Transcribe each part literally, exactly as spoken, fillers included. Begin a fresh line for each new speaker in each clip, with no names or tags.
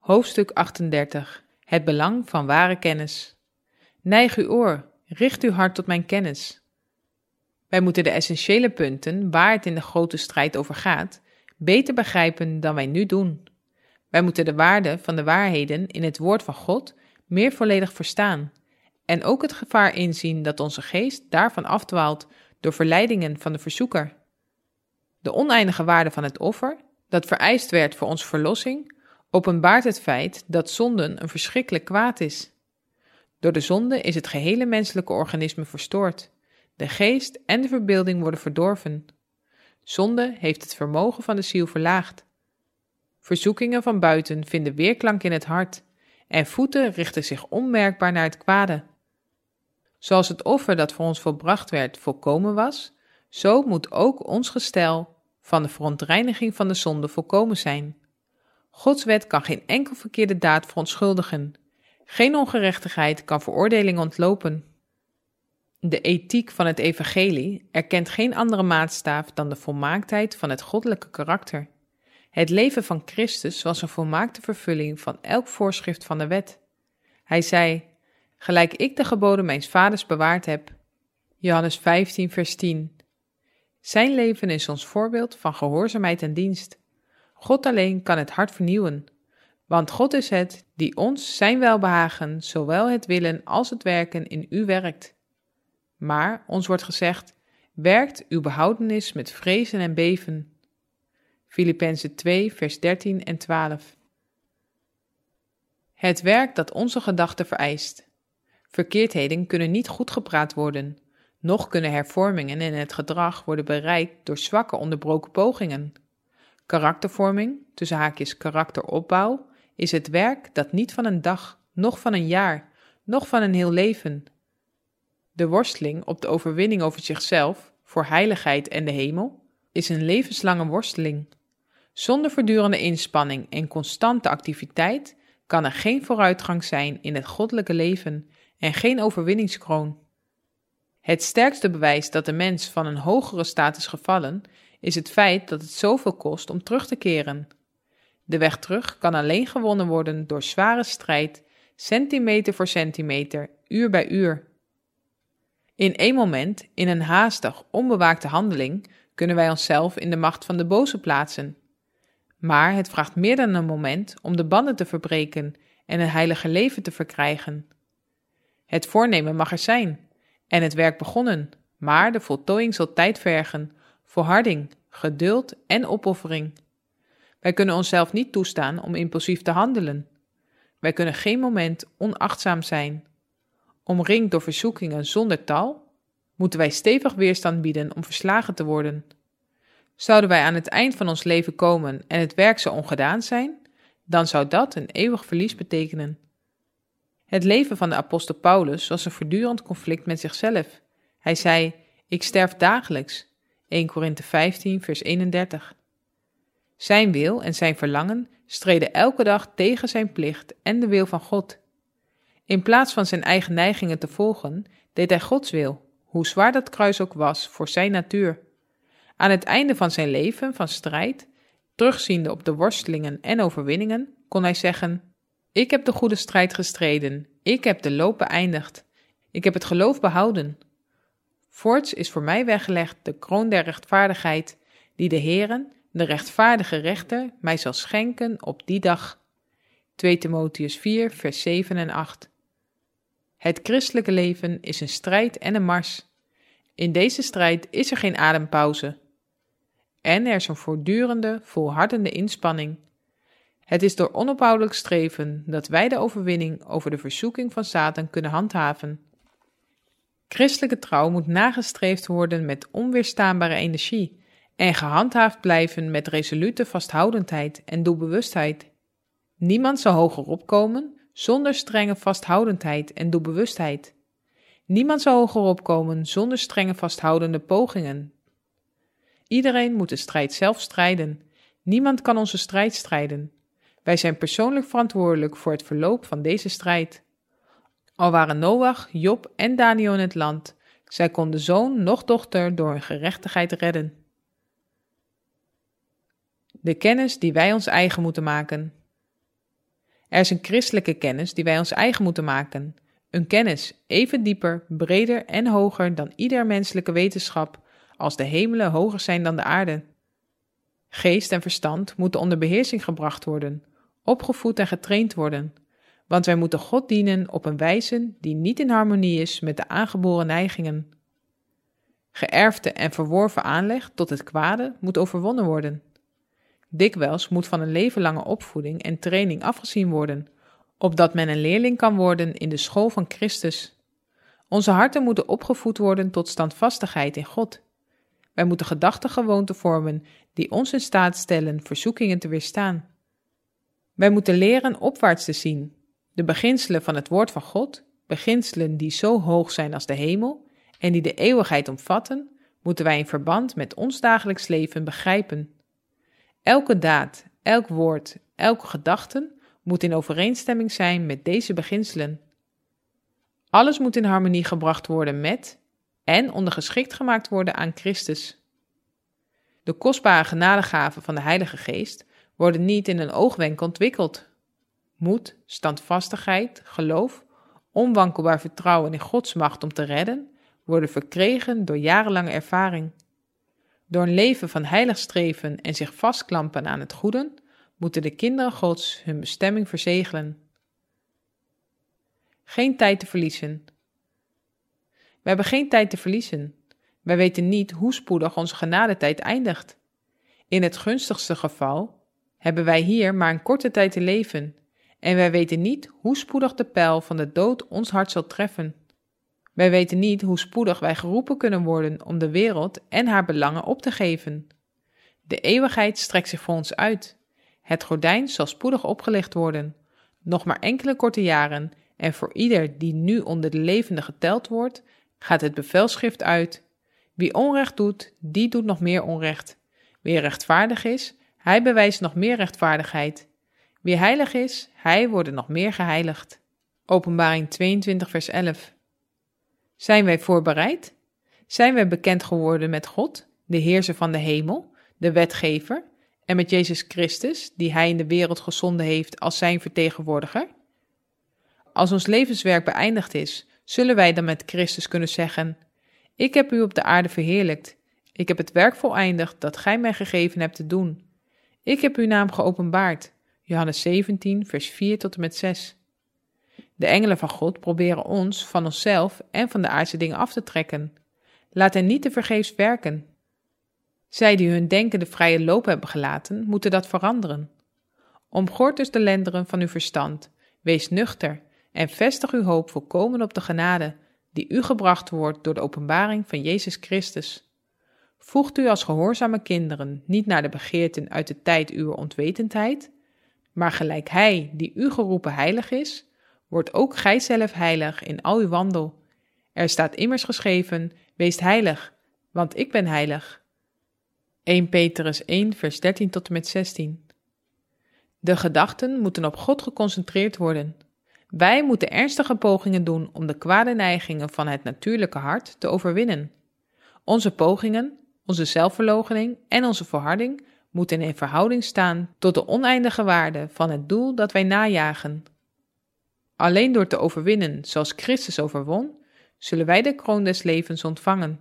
Hoofdstuk achtendertig. Het belang van ware kennis. Neig uw oor, richt uw hart tot mijn kennis. Wij moeten de essentiële punten, waar het in de grote strijd over gaat, beter begrijpen dan wij nu doen. Wij moeten de waarde van de waarheden in het woord van God meer volledig verstaan en ook het gevaar inzien dat onze geest daarvan afdwaalt door verleidingen van de verzoeker. De oneindige waarde van het offer, dat vereist werd voor onze verlossing, openbaart het feit dat zonden een verschrikkelijk kwaad is. Door de zonde is het gehele menselijke organisme verstoord. De geest en de verbeelding worden verdorven. Zonde heeft het vermogen van de ziel verlaagd. Verzoekingen van buiten vinden weerklank in het hart en voeten richten zich onmerkbaar naar het kwade. Zoals het offer dat voor ons volbracht werd volkomen was, zo moet ook ons gestel van de verontreiniging van de zonde volkomen zijn. Gods wet kan geen enkel verkeerde daad verontschuldigen. Geen ongerechtigheid kan veroordeling ontlopen. De ethiek van het evangelie erkent geen andere maatstaf dan de volmaaktheid van het goddelijke karakter. Het leven van Christus was een volmaakte vervulling van elk voorschrift van de wet. Hij zei, gelijk ik de geboden mijns vaders bewaard heb. Johannes vijftien vers tien. Zijn leven is ons voorbeeld van gehoorzaamheid en dienst. God alleen kan het hart vernieuwen, want God is het die ons zijn welbehagen, zowel het willen als het werken in u werkt. Maar ons wordt gezegd, werkt uw behoudenis met vrezen en beven. Filippenzen twee vers dertien en twaalf. Het werk dat onze gedachten vereist. Verkeerdheden kunnen niet goed gepraat worden, noch kunnen hervormingen in het gedrag worden bereikt door zwakke onderbroken pogingen. Karaktervorming, tussen haakjes karakteropbouw, is het werk dat niet van een dag, noch van een jaar, noch van een heel leven. De worsteling op de overwinning over zichzelf, voor heiligheid en de hemel, is een levenslange worsteling. Zonder voortdurende inspanning en constante activiteit kan er geen vooruitgang zijn in het goddelijke leven en geen overwinningskroon. Het sterkste bewijs dat de mens van een hogere staat is gevallen, is het feit dat het zoveel kost om terug te keren. De weg terug kan alleen gewonnen worden door zware strijd, centimeter voor centimeter, uur bij uur. In één moment, in een haastig, onbewaakte handeling, kunnen wij onszelf in de macht van de boze plaatsen. Maar het vraagt meer dan een moment om de banden te verbreken en een heilige leven te verkrijgen. Het voornemen mag er zijn en het werk begonnen, maar de voltooiing zal tijd vergen, volharding, geduld en opoffering. Wij kunnen onszelf niet toestaan om impulsief te handelen. Wij kunnen geen moment onachtzaam zijn. Omringd door verzoekingen zonder tal, moeten wij stevig weerstand bieden om verslagen te worden. Zouden wij aan het eind van ons leven komen en het werk zou ongedaan zijn, dan zou dat een eeuwig verlies betekenen. Het leven van de apostel Paulus was een voortdurend conflict met zichzelf. Hij zei, ik sterf dagelijks. eerste Korinthe vijftien vers eenendertig. Zijn wil en zijn verlangen streden elke dag tegen zijn plicht en de wil van God. In plaats van zijn eigen neigingen te volgen, deed hij Gods wil, hoe zwaar dat kruis ook was voor zijn natuur. Aan het einde van zijn leven van strijd, terugziende op de worstelingen en overwinningen, kon hij zeggen, ik heb de goede strijd gestreden, ik heb de loop beëindigd, ik heb het geloof behouden. Voorts is voor mij weggelegd de kroon der rechtvaardigheid, die de Heere, de rechtvaardige rechter, mij zal schenken op die dag. tweede Timotheüs vier vers zeven en acht. Het christelijke leven is een strijd en een mars. In deze strijd is er geen adempauze. En er is een voortdurende, volhardende inspanning. Het is door onophoudelijk streven dat wij de overwinning over de verzoeking van Satan kunnen handhaven. Christelijke trouw moet nagestreefd worden met onweerstaanbare energie en gehandhaafd blijven met resolute vasthoudendheid en doelbewustheid. Niemand zal hoger opkomen zonder strenge vasthoudendheid en doelbewustheid. Niemand zal hoger opkomen zonder strenge vasthoudende pogingen. Iedereen moet de strijd zelf strijden. Niemand kan onze strijd strijden. Wij zijn persoonlijk verantwoordelijk voor het verloop van deze strijd. Al waren Noach, Job en Daniel in het land, zij konden zoon noch dochter door hun gerechtigheid redden. De kennis die wij ons eigen moeten maken. Er is een christelijke kennis die wij ons eigen moeten maken. Een kennis even dieper, breder en hoger dan ieder menselijke wetenschap, als de hemelen hoger zijn dan de aarde. Geest en verstand moeten onder beheersing gebracht worden, opgevoed en getraind worden, want wij moeten God dienen op een wijze die niet in harmonie is met de aangeboren neigingen. Geërfde en verworven aanleg tot het kwade moet overwonnen worden. Dikwijls moet van een levenlange opvoeding en training afgezien worden, opdat men een leerling kan worden in de school van Christus. Onze harten moeten opgevoed worden tot standvastigheid in God. Wij moeten gedachtegewoonten vormen die ons in staat stellen verzoekingen te weerstaan. Wij moeten leren opwaarts te zien, de beginselen van het woord van God, beginselen die zo hoog zijn als de hemel en die de eeuwigheid omvatten, moeten wij in verband met ons dagelijks leven begrijpen. Elke daad, elk woord, elke gedachte moet in overeenstemming zijn met deze beginselen. Alles moet in harmonie gebracht worden met en ondergeschikt gemaakt worden aan Christus. De kostbare genadegaven van de Heilige Geest worden niet in een oogwenk ontwikkeld. Moed, standvastigheid, geloof, onwankelbaar vertrouwen in Gods macht om te redden, worden verkregen door jarenlange ervaring. Door een leven van heilig streven en zich vastklampen aan het goede, moeten de kinderen Gods hun bestemming verzegelen. Geen tijd te verliezen. We hebben geen tijd te verliezen. Wij weten niet hoe spoedig onze genadetijd eindigt. In het gunstigste geval hebben wij hier maar een korte tijd te leven, en wij weten niet hoe spoedig de pijl van de dood ons hart zal treffen. Wij weten niet hoe spoedig wij geroepen kunnen worden om de wereld en haar belangen op te geven. De eeuwigheid strekt zich voor ons uit. Het gordijn zal spoedig opgelicht worden. Nog maar enkele korte jaren, en voor ieder die nu onder de levenden geteld wordt, gaat het bevelschrift uit. Wie onrecht doet, die doet nog meer onrecht. Wie rechtvaardig is, hij bewijst nog meer rechtvaardigheid. Wie heilig is, hij wordt nog meer geheiligd. Openbaring tweeëntwintig vers elf. Zijn wij voorbereid? Zijn wij bekend geworden met God, de heerser van de hemel, de wetgever, en met Jezus Christus, die hij in de wereld gezonden heeft als zijn vertegenwoordiger? Als ons levenswerk beëindigd is, zullen wij dan met Christus kunnen zeggen: Ik heb u op de aarde verheerlijkt. Ik heb het werk voleindigd dat gij mij gegeven hebt te doen. Ik heb uw naam geopenbaard. Johannes zeventien, vers vier tot en met zes. De engelen van God proberen ons van onszelf en van de aardse dingen af te trekken. Laat hen niet tevergeefs werken. Zij die hun denken de vrije loop hebben gelaten, moeten dat veranderen. Omgord dus de lenderen van uw verstand, wees nuchter en vestig uw hoop volkomen op de genade die u gebracht wordt door de openbaring van Jezus Christus. Voegt u als gehoorzame kinderen niet naar de begeerten uit de tijd uw onwetendheid, maar gelijk hij die u geroepen heilig is, wordt ook gij zelf heilig in al uw wandel. Er staat immers geschreven: wees heilig, want ik ben heilig. eerste Petrus één vers dertien tot en met zestien. De gedachten moeten op God geconcentreerd worden. Wij moeten ernstige pogingen doen om de kwade neigingen van het natuurlijke hart te overwinnen. Onze pogingen, onze zelfverloochening en onze volharding moeten in verhouding staan tot de oneindige waarde van het doel dat wij najagen. Alleen door te overwinnen zoals Christus overwon, zullen wij de kroon des levens ontvangen.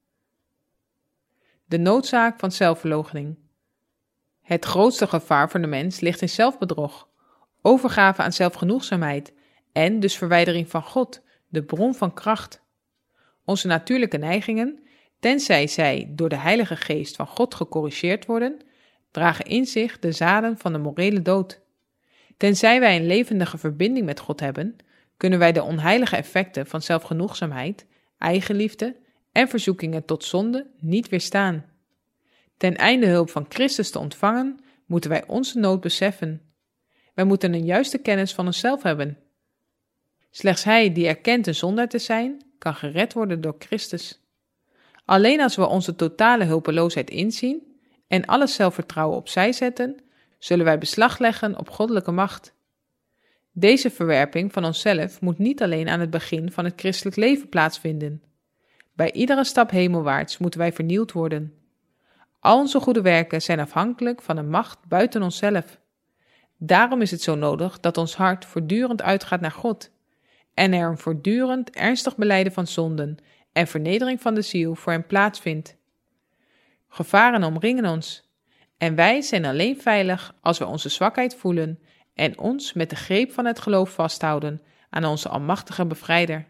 De noodzaak van zelfverloochening. Het grootste gevaar voor de mens ligt in zelfbedrog, overgave aan zelfgenoegzaamheid en dus verwijdering van God, de bron van kracht. Onze natuurlijke neigingen, tenzij zij door de Heilige Geest van God gecorrigeerd worden, dragen in zich de zaden van de morele dood. Tenzij wij een levendige verbinding met God hebben, kunnen wij de onheilige effecten van zelfgenoegzaamheid, eigenliefde en verzoekingen tot zonde niet weerstaan. Ten einde hulp van Christus te ontvangen, moeten wij onze nood beseffen. Wij moeten een juiste kennis van onszelf hebben. Slechts hij die erkent een zondaar te zijn, kan gered worden door Christus. Alleen als we onze totale hulpeloosheid inzien en alle zelfvertrouwen opzij zetten, zullen wij beslag leggen op goddelijke macht. Deze verwerping van onszelf moet niet alleen aan het begin van het christelijk leven plaatsvinden. Bij iedere stap hemelwaarts moeten wij vernieuwd worden. Al onze goede werken zijn afhankelijk van een macht buiten onszelf. Daarom is het zo nodig dat ons hart voortdurend uitgaat naar God en er een voortdurend ernstig belijden van zonden en vernedering van de ziel voor hem plaatsvindt. Gevaren omringen ons en wij zijn alleen veilig als we onze zwakheid voelen en ons met de greep van het geloof vasthouden aan onze almachtige bevrijder.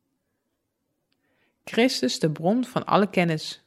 Christus, de bron van alle kennis.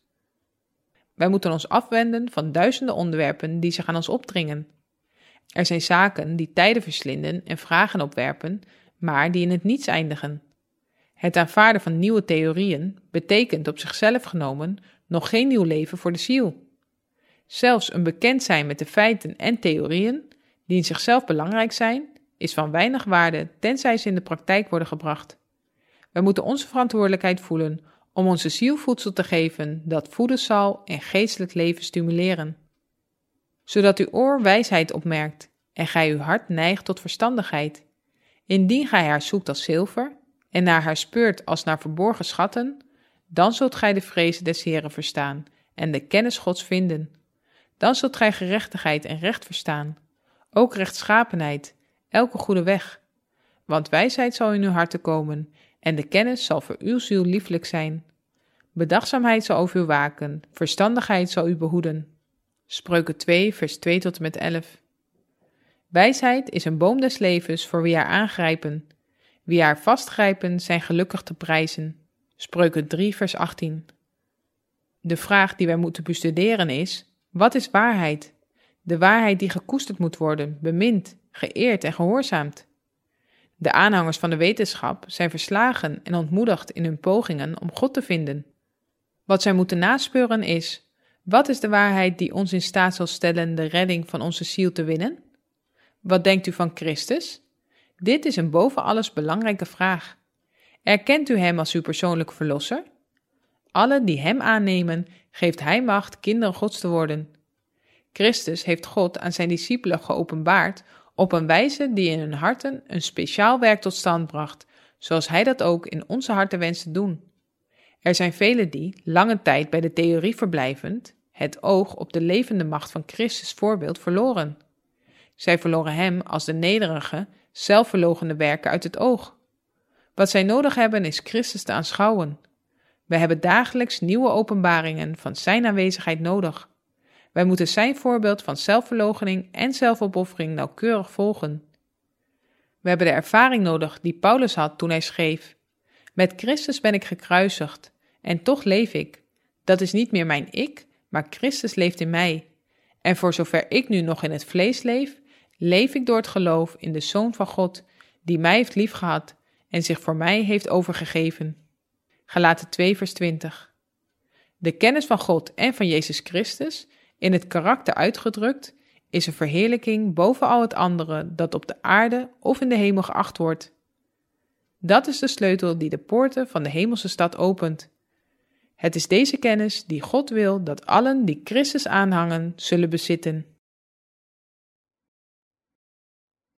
Wij moeten ons afwenden van duizenden onderwerpen die zich aan ons opdringen. Er zijn zaken die tijden verslinden en vragen opwerpen, maar die in het niets eindigen. Het aanvaarden van nieuwe theorieën betekent op zichzelf genomen nog geen nieuw leven voor de ziel. Zelfs een bekend zijn met de feiten en theorieën, die in zichzelf belangrijk zijn, is van weinig waarde tenzij ze in de praktijk worden gebracht. Wij moeten onze verantwoordelijkheid voelen om onze ziel voedsel te geven dat voeden zal en geestelijk leven stimuleren. Zodat uw oor wijsheid opmerkt en gij uw hart neigt tot verstandigheid. Indien gij haar zoekt als zilver en naar haar speurt als naar verborgen schatten, dan zult gij de vrezen des Heeren verstaan en de kennis Gods vinden. Dan zult gij gerechtigheid en recht verstaan, ook rechtschapenheid, elke goede weg. Want wijsheid zal in uw harten komen en de kennis zal voor uw ziel lieflijk zijn. Bedachtzaamheid zal over u waken, verstandigheid zal u behoeden. Spreuken twee, vers twee tot en met elf. Wijsheid is een boom des levens voor wie haar aangrijpen. Wie haar vastgrijpen zijn gelukkig te prijzen. Spreuken drie, vers achttien. De vraag die wij moeten bestuderen is: wat is waarheid? De waarheid die gekoesterd moet worden, bemind, geëerd en gehoorzaamd. De aanhangers van de wetenschap zijn verslagen en ontmoedigd in hun pogingen om God te vinden. Wat zij moeten naspeuren is: wat is de waarheid die ons in staat zal stellen de redding van onze ziel te winnen? Wat denkt u van Christus? Dit is een boven alles belangrijke vraag. Erkent u hem als uw persoonlijke verlosser? Allen die hem aannemen, geeft hij macht kinderen Gods te worden. Christus heeft God aan zijn discipelen geopenbaard op een wijze die in hun harten een speciaal werk tot stand bracht, zoals hij dat ook in onze harten wenst te doen. Er zijn velen die, lange tijd bij de theorie verblijvend, het oog op de levende macht van Christus voorbeeld verloren. Zij verloren hem als de nederige, zelfverloochende werker uit het oog. Wat zij nodig hebben is Christus te aanschouwen. Wij hebben dagelijks nieuwe openbaringen van zijn aanwezigheid nodig. Wij moeten zijn voorbeeld van zelfverloochening en zelfopoffering nauwkeurig volgen. We hebben de ervaring nodig die Paulus had toen hij schreef: met Christus ben ik gekruisigd, en toch leef ik. Dat is niet meer mijn ik, maar Christus leeft in mij. En voor zover ik nu nog in het vlees leef, leef ik door het geloof in de Zoon van God, die mij heeft liefgehad en zich voor mij heeft overgegeven. Galaten twee, vers twintig. De kennis van God en van Jezus Christus, in het karakter uitgedrukt, is een verheerlijking boven al het andere dat op de aarde of in de hemel geacht wordt. Dat is de sleutel die de poorten van de hemelse stad opent. Het is deze kennis die God wil dat allen die Christus aanhangen zullen bezitten.